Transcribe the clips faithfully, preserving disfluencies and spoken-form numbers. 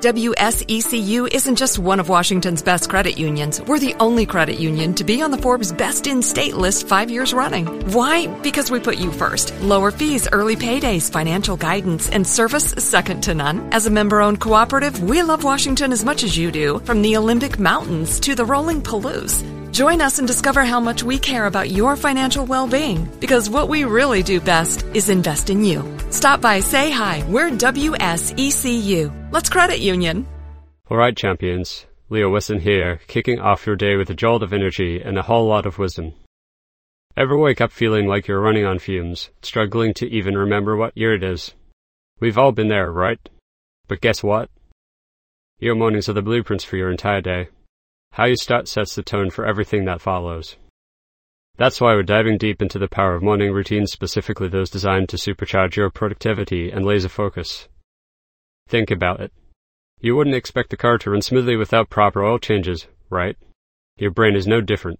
W S E C U isn't just one of Washington's best credit unions. We're the only credit union to be on the Forbes Best in State list five years running. Why? Because we put you first. Lower fees, early paydays, financial guidance, and service second to none. As a member-owned cooperative, we love Washington as much as you do, from the Olympic Mountains to the rolling Palouse. Join us and discover how much we care about your financial well-being, because what we really do best is invest in you. Stop by, say hi. We're W S E C U. Let's credit union. All right, champions. Leo Wesson here, kicking off your day with a jolt of energy and a whole lot of wisdom. Ever wake up feeling like you're running on fumes, struggling to even remember what year it is? We've all been there, right? But guess what? Your mornings are the blueprints for your entire day. How you start sets the tone for everything that follows. That's why we're diving deep into the power of morning routines, specifically those designed to supercharge your productivity and laser focus. Think about it. You wouldn't expect the car to run smoothly without proper oil changes, right? Your brain is no different.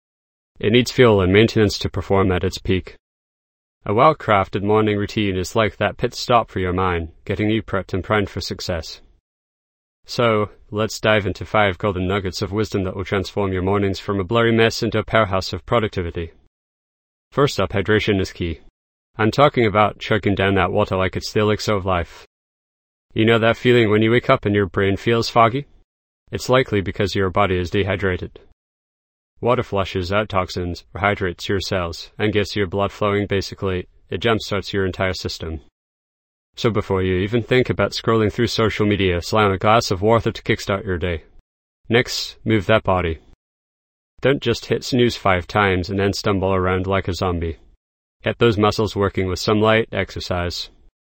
It needs fuel and maintenance to perform at its peak. A well-crafted morning routine is like that pit stop for your mind, getting you prepped and primed for success. So, let's dive into five golden nuggets of wisdom that will transform your mornings from a blurry mess into a powerhouse of productivity. First up, hydration is key. I'm talking about chugging down that water like it's the elixir of life. You know that feeling when you wake up and your brain feels foggy? It's likely because your body is dehydrated. Water flushes out toxins, rehydrates your cells, and gets your blood flowing. Basically, it jumpstarts your entire system. So before you even think about scrolling through social media, slam a glass of water to kickstart your day. Next, move that body. Don't just hit snooze five times and then stumble around like a zombie. Get those muscles working with some light exercise.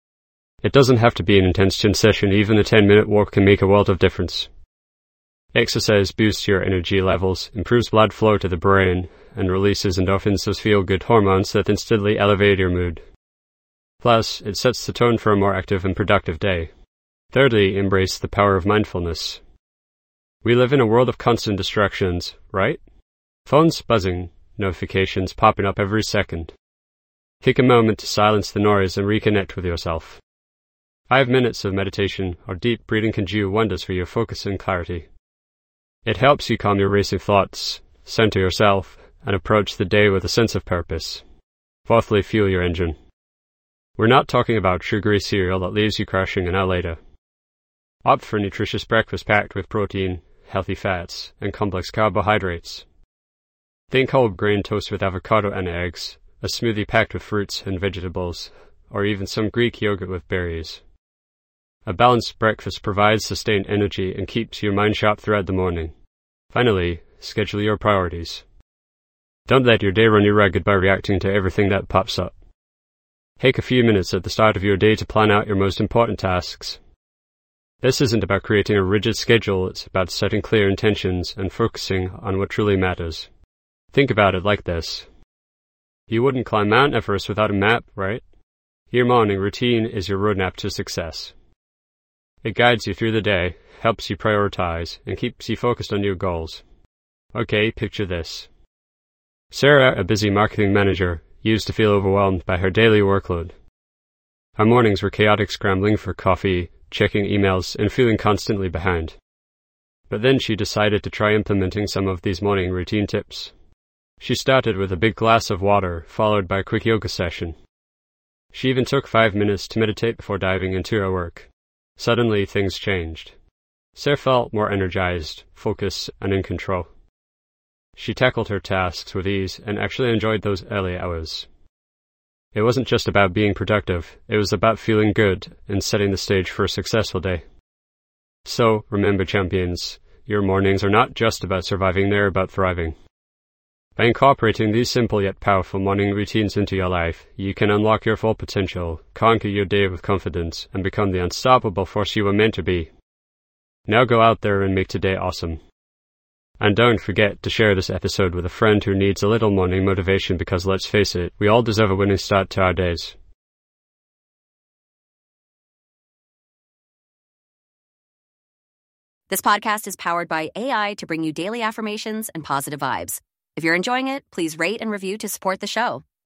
It doesn't have to be an intense gym session, even a ten-minute walk can make a world of difference. Exercise boosts your energy levels, improves blood flow to the brain, and releases endorphins, those feel-good hormones that instantly elevate your mood. Plus, it sets the tone for a more active and productive day. Thirdly, embrace the power of mindfulness. We live in a world of constant distractions, right? Phones buzzing, notifications popping up every second. Take a moment to silence the noise and reconnect with yourself. Five minutes of meditation or deep breathing can do wonders for your focus and clarity. It helps you calm your racing thoughts, center yourself, and approach the day with a sense of purpose. Fourthly, fuel your engine. We're not talking about sugary cereal that leaves you crashing an hour later. Opt for a nutritious breakfast packed with protein, healthy fats, and complex carbohydrates. Think whole grain toast with avocado and eggs, a smoothie packed with fruits and vegetables, or even some Greek yogurt with berries. A balanced breakfast provides sustained energy and keeps your mind sharp throughout the morning. Finally, schedule your priorities. Don't let your day run you ragged by reacting to everything that pops up. Take a few minutes at the start of your day to plan out your most important tasks. This isn't about creating a rigid schedule, it's about setting clear intentions and focusing on what truly matters. Think about it like this. You wouldn't climb Mount Everest without a map, right? Your morning routine is your roadmap to success. It guides you through the day, helps you prioritize, and keeps you focused on your goals. Okay, picture this. Sarah, a busy marketing manager, used to feel overwhelmed by her daily workload. Her mornings were chaotic, scrambling for coffee, checking emails, and feeling constantly behind. But then she decided to try implementing some of these morning routine tips. She started with a big glass of water, followed by a quick yoga session. She even took five minutes to meditate before diving into her work. Suddenly, things changed. Sarah felt more energized, focused, and in control. She tackled her tasks with ease and actually enjoyed those early hours. It wasn't just about being productive, it was about feeling good and setting the stage for a successful day. So, remember, champions, your mornings are not just about surviving, they're about thriving. By incorporating these simple yet powerful morning routines into your life, you can unlock your full potential, conquer your day with confidence, and become the unstoppable force you were meant to be. Now go out there and make today awesome. And don't forget to share this episode with a friend who needs a little morning motivation, because let's face it, we all deserve a winning start to our days. This podcast is powered by A I to bring you daily affirmations and positive vibes. If you're enjoying it, please rate and review to support the show.